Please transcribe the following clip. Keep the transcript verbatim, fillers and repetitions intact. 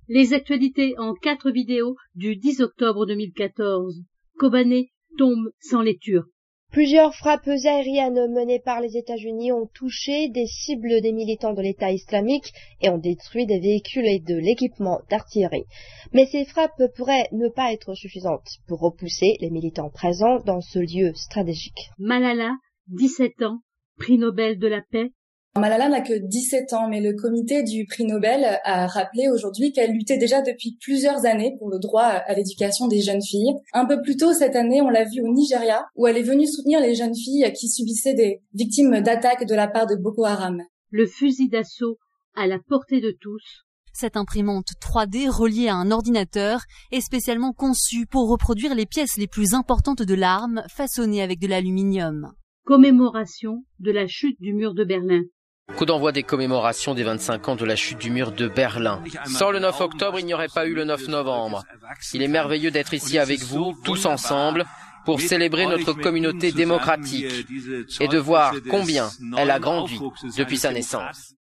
Les actualités en quatre vidéos du dix octobre deux mille quatorze. Kobané tombe sans les Turcs. Plusieurs frappes aériennes menées par les États-Unis ont touché des cibles des militants de l'État islamique et ont détruit des véhicules et de l'équipement d'artillerie. Mais ces frappes pourraient ne pas être suffisantes pour repousser les militants présents dans ce lieu stratégique. Malala, dix-sept ans, prix Nobel de la paix. Malala n'a que dix-sept ans, mais le comité du prix Nobel a rappelé aujourd'hui qu'elle luttait déjà depuis plusieurs années pour le droit à l'éducation des jeunes filles. Un peu plus tôt cette année, on l'a vu au Nigeria, où elle est venue soutenir les jeunes filles qui subissaient des victimes d'attaques de la part de Boko Haram. Le fusil d'assaut à la portée de tous. Cette imprimante trois D reliée à un ordinateur est spécialement conçue pour reproduire les pièces les plus importantes de l'arme, façonnées avec de l'aluminium. Commémoration de la chute du mur de Berlin. Coup d'envoi des commémorations des vingt-cinq ans de la chute du mur de Berlin. Sans le neuf octobre, il n'y aurait pas eu le neuf novembre. Il est merveilleux d'être ici avec vous, tous ensemble, pour célébrer notre communauté démocratique et de voir combien elle a grandi depuis sa naissance.